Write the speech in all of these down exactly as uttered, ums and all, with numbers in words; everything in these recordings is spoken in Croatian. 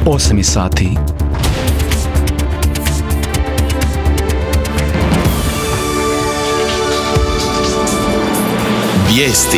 osam sati. Vijesti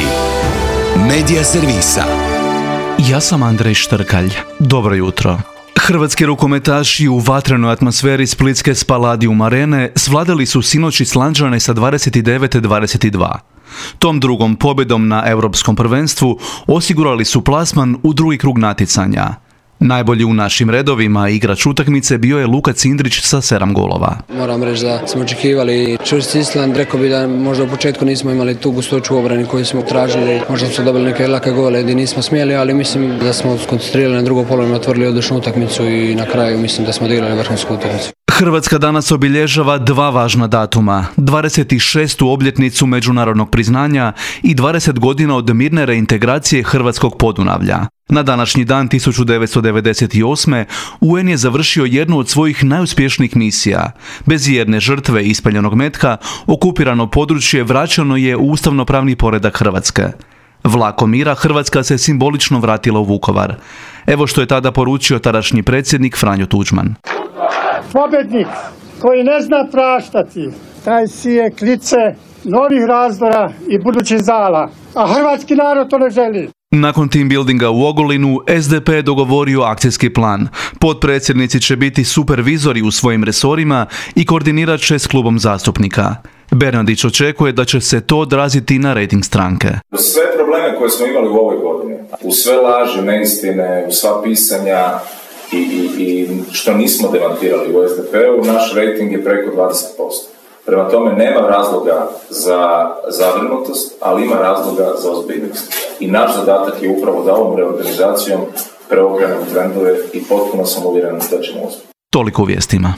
Medija servisa. Ja sam Andrej Štrkalj. Dobro jutro. Hrvatski rukometaši u vatrenoj atmosferi splitske Spaladium arene svladali su sinoć Islanđane sa dvadeset devet dvadeset dva. Tom drugom pobjedom na Europskom prvenstvu osigurali su plasman u drugi krug natjecanja. Najbolji u našim redovima igrač utakmice bio je Luka Cindrić sa sedam golova. Moram reći da smo očekivali čvrst Island, rekao bi da možda u početku nismo imali tu gustoću u obrani koju smo tražili, možda smo dobili neke lake gole gdje nismo smjeli, ali mislim da smo skoncentrirali na drugo polovreme, otvorili odličnu utakmicu i na kraju mislim da smo odigrali vrhunsku utakmicu. Hrvatska danas obilježava dva važna datuma, dvadeset šestu obljetnicu međunarodnog priznanja i dvadeset godina od mirne reintegracije hrvatskog Podunavlja. Na današnji dan tisuću devetsto devedeset osme. U en je završio jednu od svojih najuspješnijih misija. Bez jedne žrtve ispaljenog metka, okupirano područje vraćano je u ustavnopravni poredak Hrvatske. Vlakom mira Hrvatska se simbolično vratila u Vukovar. Evo što je tada poručio tadašnji predsjednik Franjo Tuđman. Pobjednik koji ne zna praštati, taj sije klice novih razdora i budućih zala, a hrvatski narod to ne želi. Nakon team buildinga u Ogulinu, es de pe je dogovorio akcijski plan. Potpredsjednici će biti supervizori u svojim resorima i koordinirat će s klubom zastupnika. Bernardić očekuje da će se to odraziti na rejting stranke. U sve probleme koje smo imali u ovoj godini, u sve laži, neistine, u sva pisanja i, i, i što nismo demantirali u es de pe-u, naš rejting je preko dvadeset posto. Prema tome nema razloga za zabrinutost, ali ima razloga za ozbiljnost. I naš zadatak je upravo da ovom reorganizacijom preokrenemo trendove i potpuno sam uvjeren da ćemo uspjeti. Toliko u vijestima.